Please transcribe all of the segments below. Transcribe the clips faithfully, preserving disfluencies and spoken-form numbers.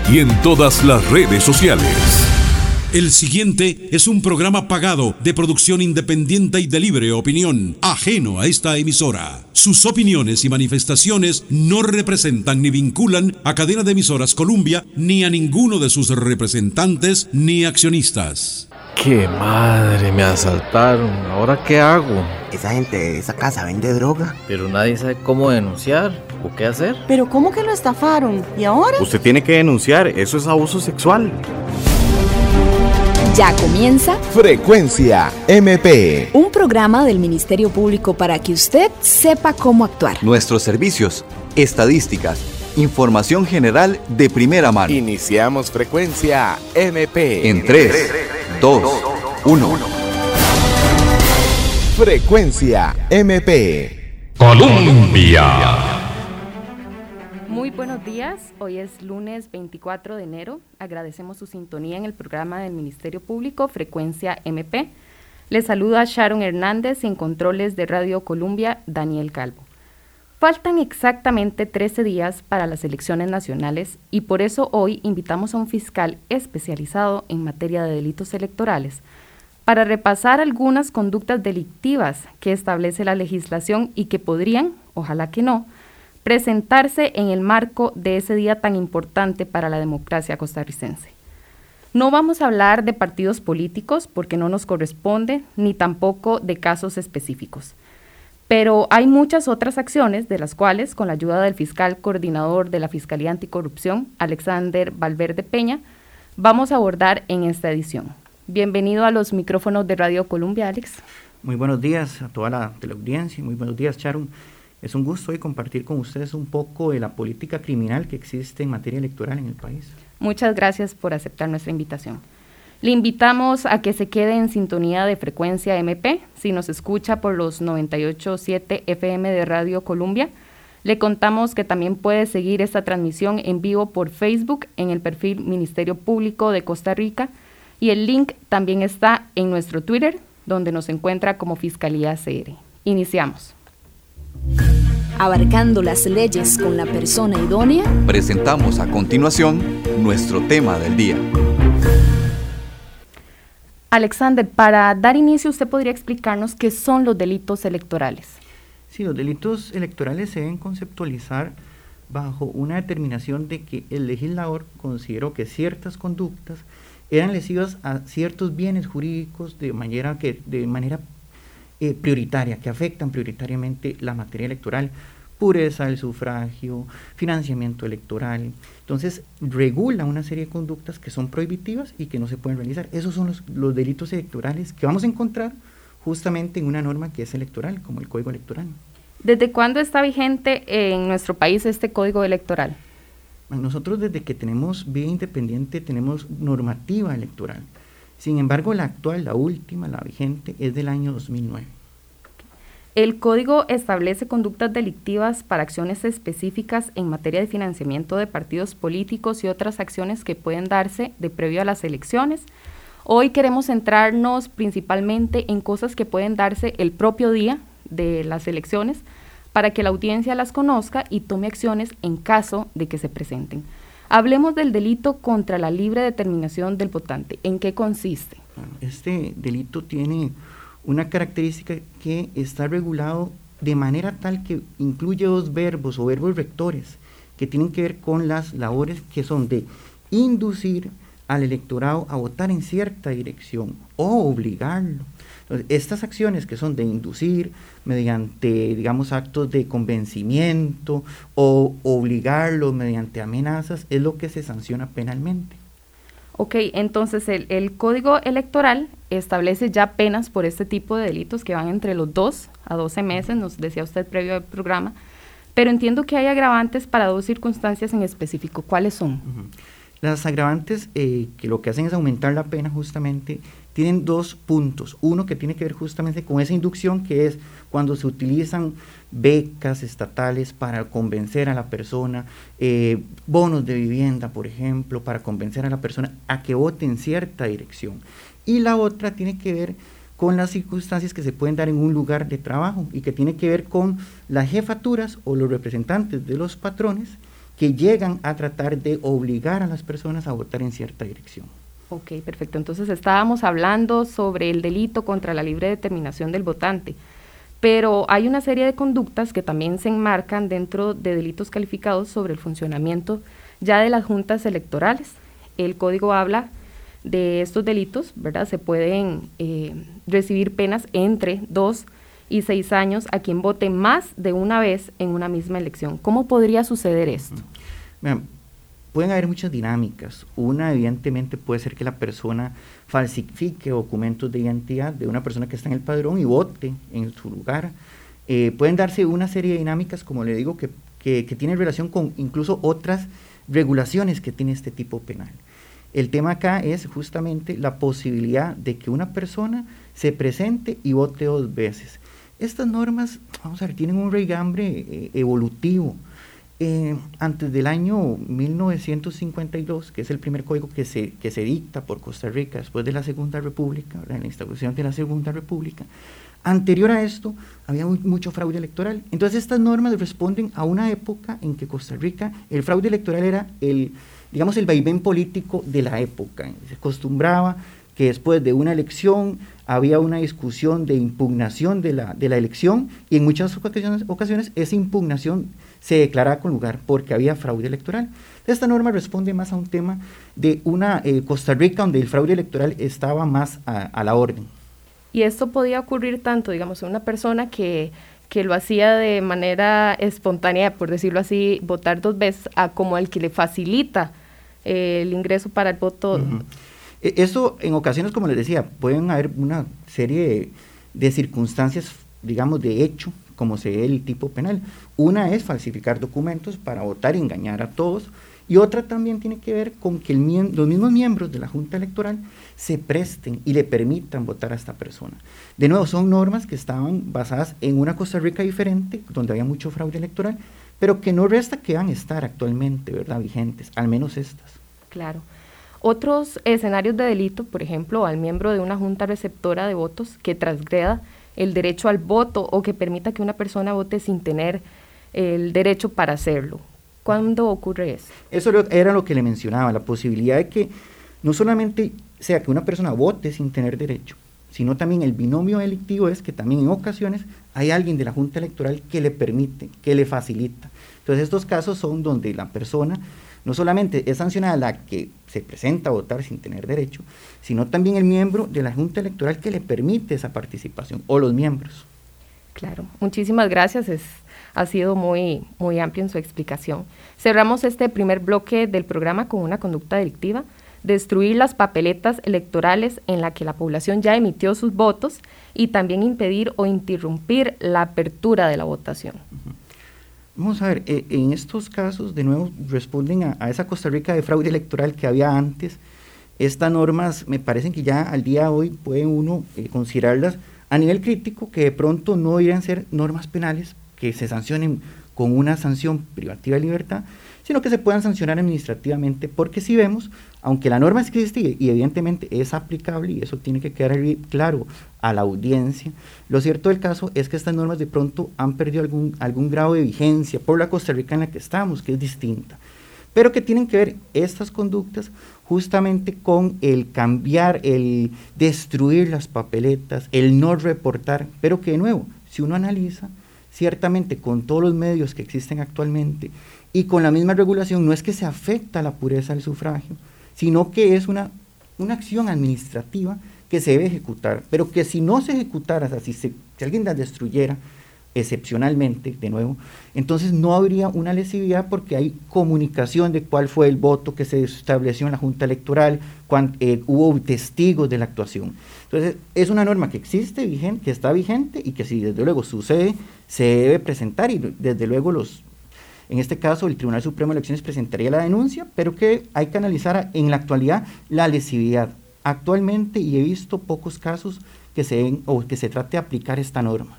y en todas las redes sociales. El siguiente es un programa pagado de producción independiente y de libre opinión, ajeno a esta emisora. Sus opiniones y manifestaciones no representan ni vinculan a Cadena de Emisoras Columbia, ni a ninguno de sus representantes ni accionistas. ¡Qué madre! Me asaltaron. ¿Ahora qué hago? Esa gente de esa casa vende droga. Pero nadie sabe cómo denunciar o qué hacer. ¿Pero cómo que lo estafaron? ¿Y ahora? Usted tiene que denunciar, eso es abuso sexual. Ya comienza Frecuencia M P, un programa del Ministerio Público para que usted sepa cómo actuar. Nuestros servicios, estadísticas, información general de primera mano. Iniciamos Frecuencia M P En tres, dos, uno. Frecuencia M P Colombia. Muy buenos días, hoy es lunes veinticuatro de enero, agradecemos su sintonía en el programa del Ministerio Público Frecuencia M P. Les saluda Sharon Hernández y en controles de Radio Columbia, Daniel Calvo. Faltan exactamente trece días para las elecciones nacionales y por eso hoy invitamos a un fiscal especializado en materia de delitos electorales para repasar algunas conductas delictivas que establece la legislación y que podrían, ojalá que no, presentarse en el marco de ese día tan importante para la democracia costarricense. No vamos a hablar de partidos políticos porque no nos corresponde, ni tampoco de casos específicos. Pero hay muchas otras acciones de las cuales, con la ayuda del fiscal coordinador de la Fiscalía Anticorrupción, Alexander Valverde Peña, vamos a abordar en esta edición. Bienvenido a los micrófonos de Radio Columbia, Alex. Muy buenos días a toda la teleaudiencia, muy buenos días, Sharon. Es un gusto hoy compartir con ustedes un poco de la política criminal que existe en materia electoral en el país. Muchas gracias por aceptar nuestra invitación. Le invitamos a que se quede en sintonía de Frecuencia M P. Si nos escucha por los noventa y ocho punto siete F M de Radio Columbia, le contamos que también puede seguir esta transmisión en vivo por Facebook en el perfil Ministerio Público de Costa Rica y el link también está en nuestro Twitter, donde nos encuentra como Fiscalía C R. Iniciamos. Abarcando las leyes con la persona idónea, presentamos a continuación nuestro tema del día. Alexander, para dar inicio, ¿usted podría explicarnos qué son los delitos electorales? Sí, los delitos electorales se deben conceptualizar bajo una determinación de que el legislador consideró que ciertas conductas eran lesivas a ciertos bienes jurídicos de manera que de manera Eh, prioritaria, que afectan prioritariamente la materia electoral, pureza del sufragio, financiamiento electoral. Entonces, regula una serie de conductas que son prohibitivas y que no se pueden realizar. Esos son los, los delitos electorales que vamos a encontrar justamente en una norma que es electoral, como el Código Electoral. ¿Desde cuándo está vigente en nuestro país este Código Electoral? Nosotros desde que tenemos vía independiente tenemos normativa electoral. Sin embargo, la actual, la última, la vigente, es del año dos mil nueve. El Código establece conductas delictivas para acciones específicas en materia de financiamiento de partidos políticos y otras acciones que pueden darse de previo a las elecciones. Hoy queremos centrarnos principalmente en cosas que pueden darse el propio día de las elecciones para que la audiencia las conozca y tome acciones en caso de que se presenten. Hablemos del delito contra la libre determinación del votante. ¿En qué consiste? Este delito tiene una característica que está regulado de manera tal que incluye dos verbos o verbos rectores que tienen que ver con las labores que son de inducir al electorado a votar en cierta dirección o obligarlo. Entonces, estas acciones que son de inducir mediante, digamos, actos de convencimiento o obligarlo mediante amenazas es lo que se sanciona penalmente. Ok, entonces el, el Código Electoral establece ya penas por este tipo de delitos que van entre los dos a doce meses, nos decía usted previo al programa, pero entiendo que hay agravantes para dos circunstancias en específico. ¿Cuáles son? Uh-huh. Las agravantes eh, que lo que hacen es aumentar la pena justamente, tienen dos puntos. Uno que tiene que ver justamente con esa inducción, que es cuando se utilizan becas estatales para convencer a la persona, eh, bonos de vivienda, por ejemplo, para convencer a la persona a que vote en cierta dirección. Y la otra tiene que ver con las circunstancias que se pueden dar en un lugar de trabajo y que tiene que ver con las jefaturas o los representantes de los patrones que llegan a tratar de obligar a las personas a votar en cierta dirección. Ok, perfecto. Entonces estábamos hablando sobre el delito contra la libre determinación del votante, pero hay una serie de conductas que también se enmarcan dentro de delitos calificados sobre el funcionamiento ya de las juntas electorales. El código habla de estos delitos, ¿verdad? Se pueden eh, recibir penas entre dos y seis años a quien vote más de una vez en una misma elección. ¿Cómo podría suceder esto? Vean, pueden haber muchas dinámicas. Una, evidentemente, puede ser que la persona falsifique documentos de identidad de una persona que está en el padrón y vote en su lugar. Eh, pueden darse una serie de dinámicas, como le digo, que, que, que tienen relación con incluso otras regulaciones que tiene este tipo penal. El tema acá es justamente la posibilidad de que una persona se presente y vote dos veces. Estas normas, vamos a ver, tienen un raigambre eh, evolutivo. Eh, antes del año mil novecientos cincuenta y dos, que es el primer código que se, que se dicta por Costa Rica después de la Segunda República, ¿verdad? En la instauración de la Segunda República, anterior a esto había muy, mucho fraude electoral. Entonces estas normas responden a una época en que Costa Rica, el fraude electoral era el, digamos, el vaivén político de la época. Se acostumbraba que después de una elección había una discusión de impugnación de la, de la elección, y en muchas ocasiones, ocasiones esa impugnación se declaraba con lugar porque había fraude electoral. Esta norma responde más a un tema de una eh, Costa Rica donde el fraude electoral estaba más a, a la orden. Y esto podía ocurrir tanto, digamos, en una persona que, que lo hacía de manera espontánea, por decirlo así, votar dos veces, a como el que le facilita eh, el ingreso para el voto. Uh-huh. Eso, en ocasiones, como les decía, pueden haber una serie de, de circunstancias, digamos, de hecho, como se ve el tipo penal. Una es falsificar documentos para votar y engañar a todos, y otra también tiene que ver con que el, los mismos miembros de la Junta Electoral se presten y le permitan votar a esta persona. De nuevo, son normas que estaban basadas en una Costa Rica diferente, donde había mucho fraude electoral, pero que no resta que van a estar actualmente, ¿verdad?, vigentes, al menos estas. Claro. Otros escenarios de delito, por ejemplo, al miembro de una junta receptora de votos que transgreda el derecho al voto o que permita que una persona vote sin tener el derecho para hacerlo. ¿Cuándo ocurre eso? Eso era lo que le mencionaba, la posibilidad de que no solamente sea que una persona vote sin tener derecho, sino también el binomio delictivo es que también en ocasiones hay alguien de la Junta Electoral que le permite, que le facilita. Entonces estos casos son donde la persona no solamente es sancionada la que se presenta a votar sin tener derecho, sino también el miembro de la Junta Electoral que le permite esa participación, o los miembros. Claro, muchísimas gracias, es, ha sido muy, muy amplio en su explicación. Cerramos este primer bloque del programa con una conducta delictiva: destruir las papeletas electorales en la que la población ya emitió sus votos, y también impedir o interrumpir la apertura de la votación. Uh-huh. Vamos a ver, eh, en estos casos, de nuevo, responden a, a esa Costa Rica de fraude electoral que había antes. Estas normas me parecen que ya al día de hoy puede uno eh, considerarlas a nivel crítico, que de pronto no deberían ser normas penales que se sancionen con una sanción privativa de libertad, sino que se puedan sancionar administrativamente, porque si vemos, aunque la norma existe y evidentemente es aplicable, y eso tiene que quedar claro a la audiencia, lo cierto del caso es que estas normas de pronto han perdido algún, algún grado de vigencia por la Costa Rica en la que estamos, que es distinta, pero que tienen que ver estas conductas justamente con el cambiar, el destruir las papeletas, el no reportar, pero que de nuevo, si uno analiza, ciertamente con todos los medios que existen actualmente y con la misma regulación, no es que se afecta la pureza del sufragio, sino que es una, una acción administrativa que se debe ejecutar, pero que si no se ejecutara, o sea, si, se, si alguien la destruyera excepcionalmente, de nuevo, entonces no habría una lesividad porque hay comunicación de cuál fue el voto que se estableció en la Junta Electoral, cuando, eh, hubo testigos de la actuación. Entonces, es una norma que existe, vigente, que está vigente, y que si desde luego sucede, se debe presentar, y desde luego los, en este caso el Tribunal Supremo de Elecciones presentaría la denuncia, pero que hay que analizar en la actualidad la lesividad. Actualmente, y he visto pocos casos que se den, o que se trate de aplicar esta norma.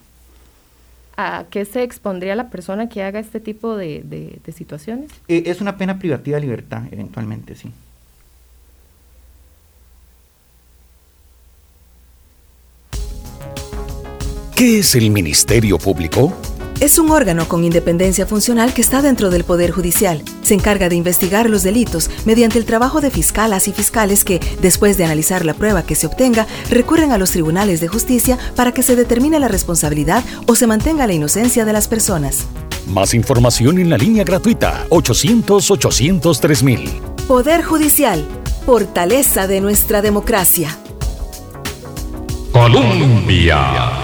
¿A qué se expondría la persona que haga este tipo de, de, de situaciones? Eh, es una pena privativa de libertad, eventualmente, sí. ¿Qué es el Ministerio Público? Es un órgano con independencia funcional que está dentro del Poder Judicial. Se encarga de investigar los delitos mediante el trabajo de fiscalas y fiscales que, después de analizar la prueba que se obtenga, recurren a los tribunales de justicia para que se determine la responsabilidad o se mantenga la inocencia de las personas. Más información en la línea gratuita ochocientos, ochocientos, tres mil. Poder Judicial, fortaleza de nuestra democracia. Colombia.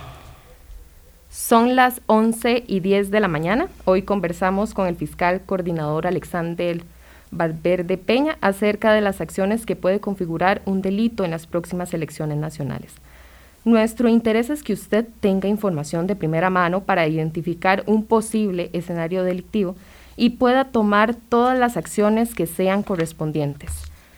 Son las once y diez de la mañana. Hoy conversamos con el fiscal coordinador Alexander Valverde Peña acerca de las acciones que puede configurar un delito en las próximas elecciones nacionales. Nuestro interés es que usted tenga información de primera mano para identificar un posible escenario delictivo y pueda tomar todas las acciones que sean correspondientes.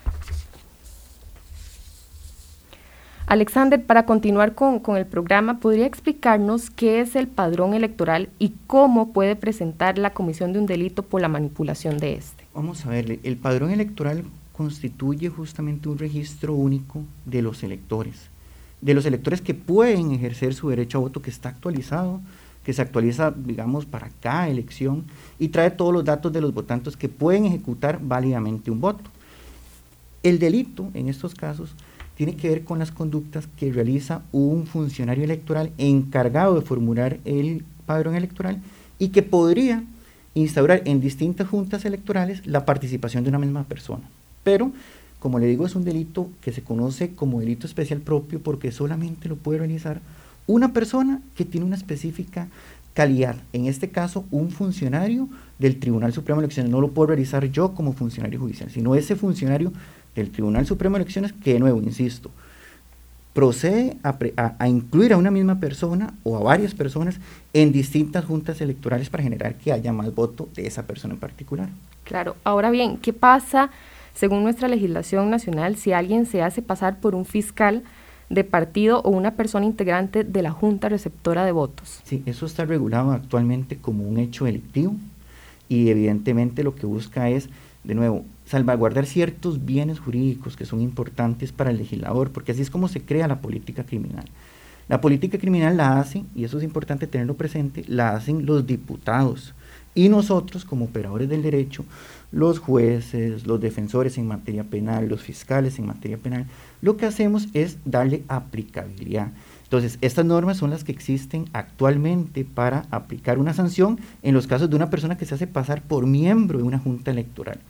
Alexander, para continuar con, con el programa, ¿podría explicarnos qué es el padrón electoral y cómo puede presentar la comisión de un delito por la manipulación de este? Vamos a ver, el padrón electoral constituye justamente un registro único de los electores, de los electores que pueden ejercer su derecho a voto, que está actualizado, que se actualiza, digamos, para cada elección y trae todos los datos de los votantes que pueden ejecutar válidamente un voto. El delito, en estos casos, tiene que ver con las conductas que realiza un funcionario electoral encargado de formular el padrón electoral y que podría instaurar en distintas juntas electorales la participación de una misma persona. Pero, como le digo, es un delito que se conoce como delito especial propio porque solamente lo puede realizar una persona que tiene una específica calidad, en este caso un funcionario del Tribunal Supremo de Elecciones. No lo puedo realizar yo como funcionario judicial, sino ese funcionario del Tribunal Supremo de Elecciones que, de nuevo, insisto, procede a, a, a incluir a una misma persona o a varias personas en distintas juntas electorales para generar que haya más voto de esa persona en particular. Claro, ahora bien, ¿qué pasa, según nuestra legislación nacional, si alguien se hace pasar por un fiscal de partido o una persona integrante de la junta receptora de votos? Sí, eso está regulado actualmente como un hecho delictivo y evidentemente lo que busca es, de nuevo, salvaguardar ciertos bienes jurídicos que son importantes para el legislador, porque así es como se crea la política criminal. La política criminal la hacen, y eso es importante tenerlo presente, la hacen los diputados, y nosotros como operadores del derecho, los jueces, los defensores en materia penal, los fiscales en materia penal, lo que hacemos es darle aplicabilidad. Entonces, estas normas son las que existen actualmente para aplicar una sanción en los casos de una persona que se hace pasar por miembro de una junta electoral.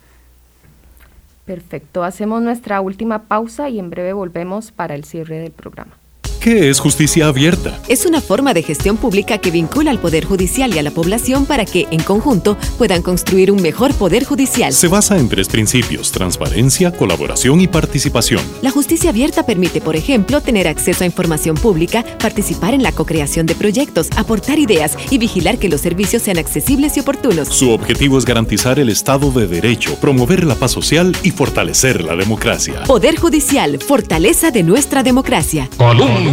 Perfecto, hacemos nuestra última pausa y en breve volvemos para el cierre del programa. ¿Qué es justicia abierta? Es una forma de gestión pública que vincula al Poder Judicial y a la población para que, en conjunto, puedan construir un mejor Poder Judicial. Se basa en tres principios: transparencia, colaboración y participación. La justicia abierta permite, por ejemplo, tener acceso a información pública, participar en la co-creación de proyectos, aportar ideas y vigilar que los servicios sean accesibles y oportunos. Su objetivo es garantizar el Estado de Derecho, promover la paz social y fortalecer la democracia. Poder Judicial, fortaleza de nuestra democracia. Colombia.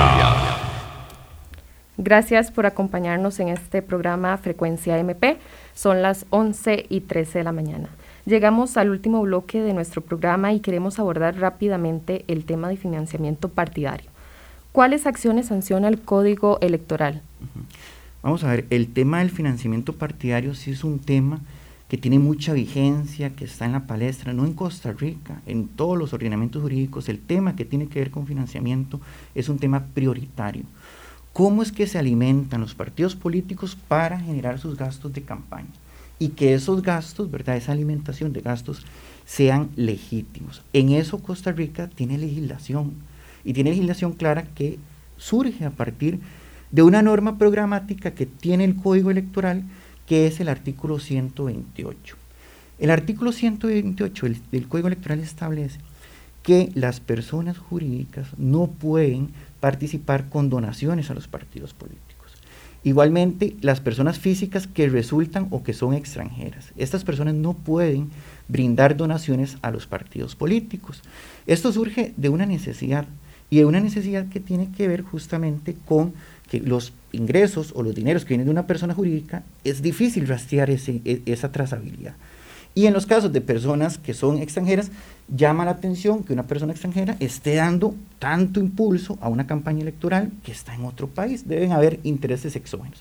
Gracias por acompañarnos en este programa Frecuencia M P. Son las once y trece de la mañana. Llegamos al último bloque de nuestro programa y queremos abordar rápidamente el tema de financiamiento partidario. ¿Cuáles acciones sanciona el Código Electoral? Uh-huh. Vamos a ver, el tema del financiamiento partidario sí es un tema que tiene mucha vigencia, que está en la palestra, no en Costa Rica, en todos los ordenamientos jurídicos. El tema que tiene que ver con financiamiento es un tema prioritario. ¿Cómo es que se alimentan los partidos políticos para generar sus gastos de campaña? Y que esos gastos, ¿verdad?, esa alimentación de gastos sean legítimos. En eso Costa Rica tiene legislación, y tiene legislación clara que surge a partir de una norma programática que tiene el Código Electoral, que es el artículo ciento veintiocho. El artículo ciento veintiocho del, del Código Electoral establece que las personas jurídicas no pueden participar con donaciones a los partidos políticos. Igualmente, las personas físicas que resultan o que son extranjeras, estas personas no pueden brindar donaciones a los partidos políticos. Esto surge de una necesidad, y de una necesidad que tiene que ver justamente con que los ingresos o los dineros que vienen de una persona jurídica es difícil rastrear ese, esa trazabilidad. Y en los casos de personas que son extranjeras, llama la atención que una persona extranjera esté dando tanto impulso a una campaña electoral que está en otro país. Deben haber intereses exógenos.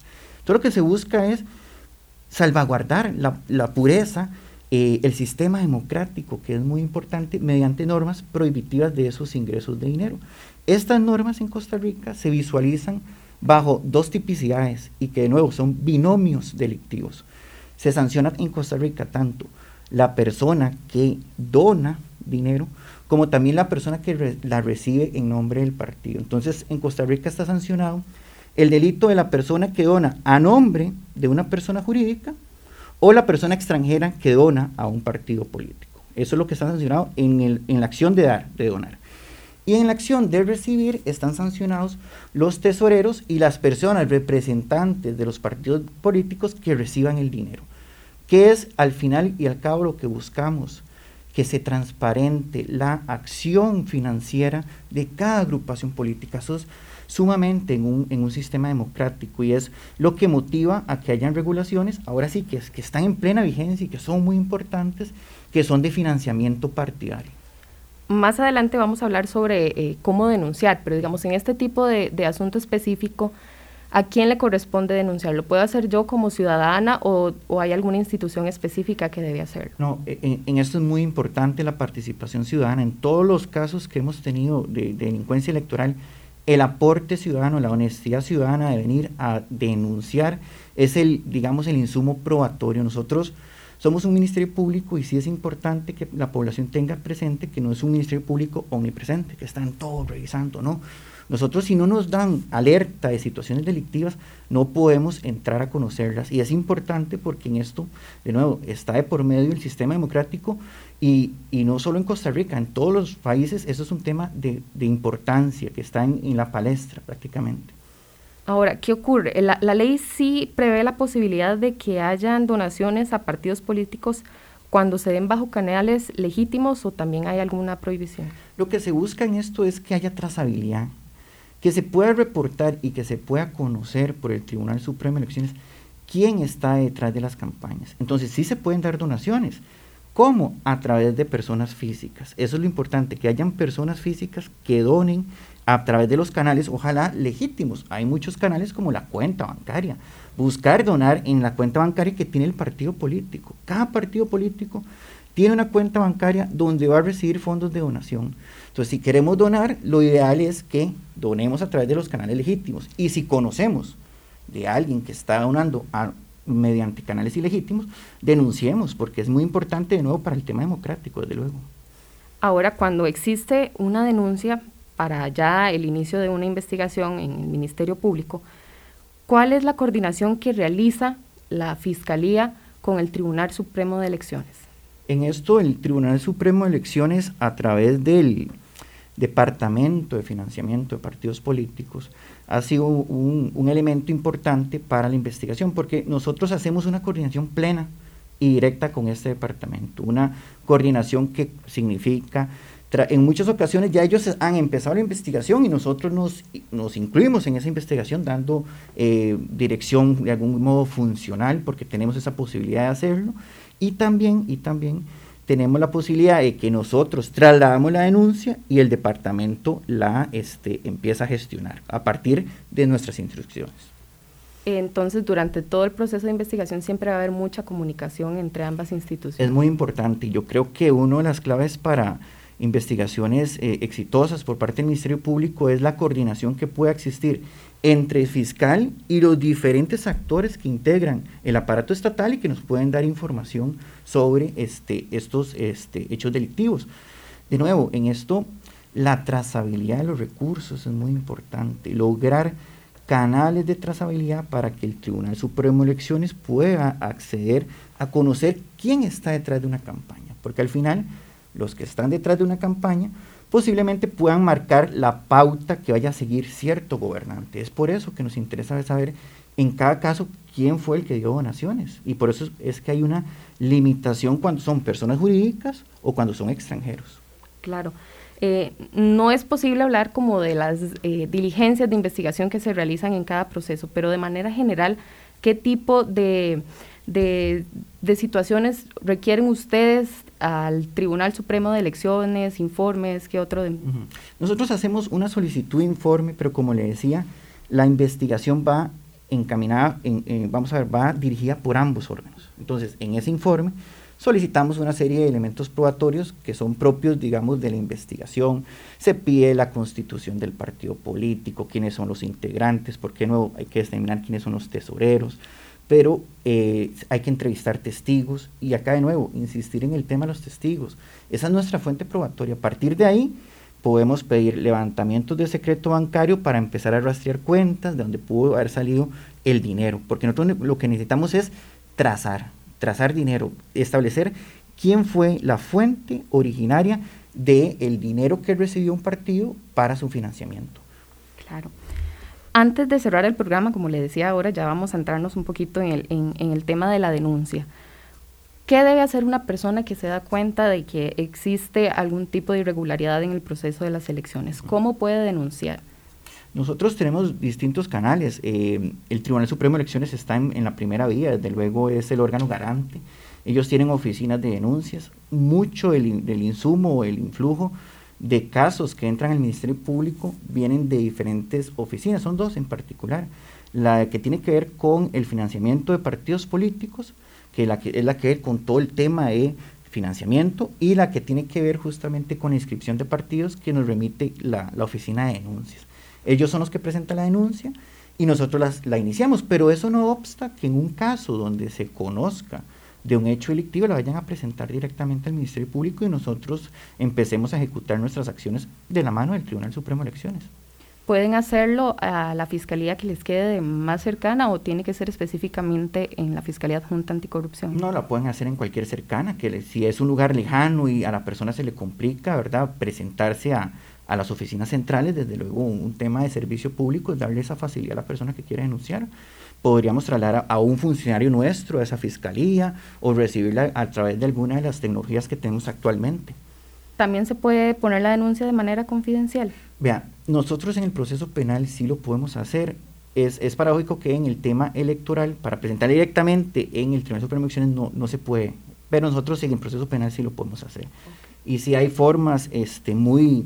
Todo lo que se busca es salvaguardar la, la pureza, eh, el sistema democrático, que es muy importante, mediante normas prohibitivas de esos ingresos de dinero. Estas normas en Costa Rica se visualizan bajo dos tipicidades y que de nuevo son binomios delictivos. Se sanciona en Costa Rica tanto la persona que dona dinero como también la persona que re, la recibe en nombre del partido. Entonces en Costa Rica está sancionado el delito de la persona que dona a nombre de una persona jurídica o la persona extranjera que dona a un partido político. Eso es lo que está sancionado en, el, en la acción de dar, de donar. Y en la acción de recibir están sancionados los tesoreros y las personas representantes de los partidos políticos que reciban el dinero. ¿Qué es al final y al cabo lo que buscamos? Que se transparente la acción financiera de cada agrupación política. Eso es sumamente en un, en un sistema democrático y es lo que motiva a que hayan regulaciones, ahora sí que, es, que están en plena vigencia y que son muy importantes, que son de financiamiento partidario. Más adelante vamos a hablar sobre eh, cómo denunciar, pero digamos en este tipo de, de asunto específico, ¿a quién le corresponde denunciar? ¿Lo puedo hacer yo como ciudadana o, o hay alguna institución específica que debe hacerlo? No, en, en esto es muy importante la participación ciudadana. En todos los casos que hemos tenido de, de delincuencia electoral, el aporte ciudadano, la honestidad ciudadana de venir a denunciar es el, digamos, el insumo probatorio. Nosotros somos un ministerio público y sí es importante que la población tenga presente que no es un ministerio público omnipresente, que están todos revisando, ¿no? Nosotros, si no nos dan alerta de situaciones delictivas, no podemos entrar a conocerlas. Y es importante porque en esto, de nuevo, está de por medio el sistema democrático y, y no solo en Costa Rica, en todos los países, eso es un tema de, de importancia que está en, en la palestra prácticamente. Ahora, ¿qué ocurre? La, la ley sí prevé la posibilidad de que hayan donaciones a partidos políticos cuando se den bajo canales legítimos o también hay alguna prohibición. Lo que se busca en esto es que haya trazabilidad, que se pueda reportar y que se pueda conocer por el Tribunal Supremo de Elecciones quién está detrás de las campañas. Entonces sí se pueden dar donaciones. ¿Cómo? A través de personas físicas. Eso es lo importante, que hayan personas físicas que donen a través de los canales, ojalá legítimos. Hay muchos canales como la cuenta bancaria. Buscar donar en la cuenta bancaria que tiene el partido político. Cada partido político tiene una cuenta bancaria donde va a recibir fondos de donación. Entonces, si queremos donar, lo ideal es que donemos a través de los canales legítimos. Y si conocemos de alguien que está donando a, mediante canales ilegítimos, denunciemos, porque es muy importante de nuevo para el tema democrático, desde luego. Ahora, cuando existe una denuncia para ya el inicio de una investigación en el Ministerio Público, ¿cuál es la coordinación que realiza la Fiscalía con el Tribunal Supremo de Elecciones? En esto, el Tribunal Supremo de Elecciones, a través del Departamento de Financiamiento de Partidos Políticos, ha sido un, un elemento importante para la investigación, porque nosotros hacemos una coordinación plena y directa con este departamento, una coordinación que significa, en muchas ocasiones ya ellos han empezado la investigación y nosotros nos, nos incluimos en esa investigación dando eh, dirección de algún modo funcional, porque tenemos esa posibilidad de hacerlo, y también, y también tenemos la posibilidad de que nosotros trasladamos la denuncia y el departamento la este, empieza a gestionar a partir de nuestras instrucciones. Entonces, durante todo el proceso de investigación siempre va a haber mucha comunicación entre ambas instituciones. Es muy importante y yo creo que una de las claves para investigaciones eh, exitosas por parte del Ministerio Público es la coordinación que pueda existir entre el fiscal y los diferentes actores que integran el aparato estatal y que nos pueden dar información sobre este, estos este, hechos delictivos. De nuevo, en esto la trazabilidad de los recursos es muy importante, lograr canales de trazabilidad para que el Tribunal Supremo de Elecciones pueda acceder a conocer quién está detrás de una campaña, porque al final los que están detrás de una campaña posiblemente puedan marcar la pauta que vaya a seguir cierto gobernante. Es por eso que nos interesa saber en cada caso quién fue el que dio donaciones, y por eso es que hay una limitación cuando son personas jurídicas o cuando son extranjeros. Claro. Eh, no es posible hablar como de las eh, diligencias de investigación que se realizan en cada proceso, pero de manera general, ¿qué tipo de, de, de situaciones requieren ustedes al Tribunal Supremo de Elecciones, informes, qué otro? De... Uh-huh. Nosotros hacemos una solicitud de informe, pero como le decía, la investigación va encaminada, en, en, vamos a ver, va dirigida por ambos órganos. Entonces, en ese informe solicitamos una serie de elementos probatorios que son propios, digamos, de la investigación. Se pide la constitución del partido político, quiénes son los integrantes, porque de nuevo hay que determinar quiénes son los tesoreros, pero eh, hay que entrevistar testigos, y acá de nuevo, insistir en el tema de los testigos. Esa es nuestra fuente probatoria. A partir de ahí, podemos pedir levantamientos de secreto bancario para empezar a rastrear cuentas de donde pudo haber salido el dinero, porque nosotros lo que necesitamos es trazar, trazar dinero, establecer quién fue la fuente originaria del dinero que recibió un partido para su financiamiento. Claro. Antes de cerrar el programa, como le decía ahora, ya vamos a entrarnos un poquito en el, en, en el tema de la denuncia. ¿Qué debe hacer una persona que se da cuenta de que existe algún tipo de irregularidad en el proceso de las elecciones? ¿Cómo puede denunciar? Nosotros tenemos distintos canales. Eh, el Tribunal Supremo de Elecciones está en, en la primera vía, desde luego es el órgano garante. Ellos tienen oficinas de denuncias. Mucho del, del insumo, el influjo de casos que entran al Ministerio Público vienen de diferentes oficinas, son dos en particular. La que tiene que ver con el financiamiento de partidos políticos, que, la que es la que ver con todo el tema de financiamiento, y la que tiene que ver justamente con la inscripción de partidos, que nos remite la, la oficina de denuncias. Ellos son los que presentan la denuncia y nosotros las, la iniciamos, pero eso no obsta que en un caso donde se conozca de un hecho delictivo la vayan a presentar directamente al Ministerio Público y nosotros empecemos a ejecutar nuestras acciones de la mano del Tribunal Supremo de Elecciones. ¿Pueden hacerlo a la fiscalía que les quede más cercana o tiene que ser específicamente en la Fiscalía Adjunta Anticorrupción? No, la pueden hacer en cualquier cercana, que le, si es un lugar lejano y a la persona se le complica, ¿verdad?, presentarse a, a las oficinas centrales, desde luego un, un tema de servicio público es darle esa facilidad a la persona que quiera denunciar. Podríamos trasladar a, a un funcionario nuestro a esa fiscalía o recibirla a través de alguna de las tecnologías que tenemos actualmente. ¿También se puede poner la denuncia de manera confidencial? Vea, nosotros en el proceso penal sí lo podemos hacer. Es, es paradójico que en el tema electoral, para presentar directamente en el Tribunal Supremo de Elecciones no, no se puede, pero nosotros en el proceso penal sí lo podemos hacer. Okay. Y sí hay formas este, muy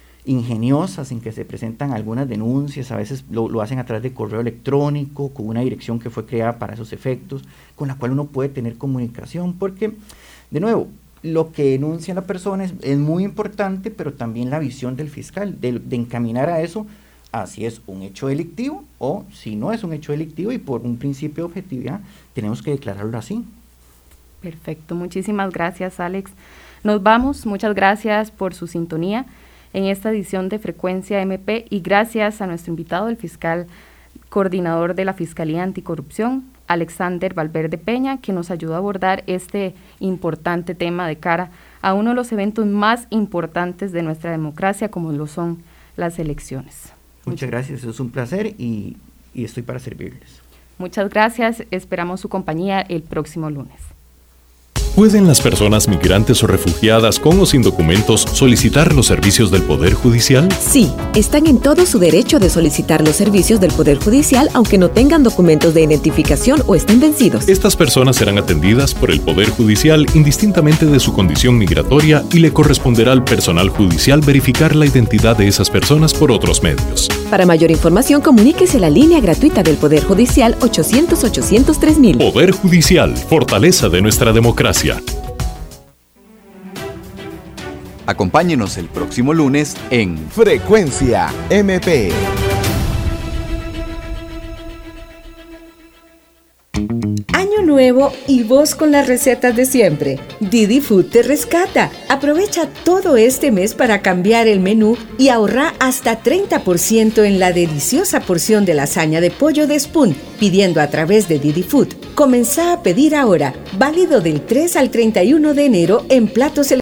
ingeniosas en que se presentan algunas denuncias, a veces lo, lo hacen a través de correo electrónico, con una dirección que fue creada para esos efectos, con la cual uno puede tener comunicación, porque, de nuevo, lo que denuncia la persona es, es muy importante, pero también la visión del fiscal, de, de encaminar a eso, a si es un hecho delictivo o si no es un hecho delictivo, y por un principio de objetividad tenemos que declararlo así. Perfecto, muchísimas gracias, Alex. Nos vamos, muchas gracias por su sintonía en esta edición de Frecuencia M P y gracias a nuestro invitado, el fiscal coordinador de la Fiscalía Anticorrupción, Alexander Valverde Peña, que nos ayudó a abordar este importante tema de cara a uno de los eventos más importantes de nuestra democracia, como lo son las elecciones. Muchas gracias, es un placer y, y estoy para servirles. Muchas gracias, esperamos su compañía el próximo lunes. ¿Pueden las personas migrantes o refugiadas con o sin documentos solicitar los servicios del Poder Judicial? Sí, están en todo su derecho de solicitar los servicios del Poder Judicial aunque no tengan documentos de identificación o estén vencidos. Estas personas serán atendidas por el Poder Judicial indistintamente de su condición migratoria y le corresponderá al personal judicial verificar la identidad de esas personas por otros medios. Para mayor información, comuníquese a la línea gratuita del Poder Judicial ochocientos, ochocientos, tres mil. Poder Judicial, fortaleza de nuestra democracia. Acompáñenos el próximo lunes en Frecuencia M P. Año nuevo y vos con las recetas de siempre. Didi Food te rescata. Aprovecha todo este mes para cambiar el menú y ahorra hasta treinta por ciento en la deliciosa porción de lasaña de pollo de Spoon, pidiendo a través de Didi Food. Comenzá a pedir ahora. Válido del tres al treinta y uno de enero en platos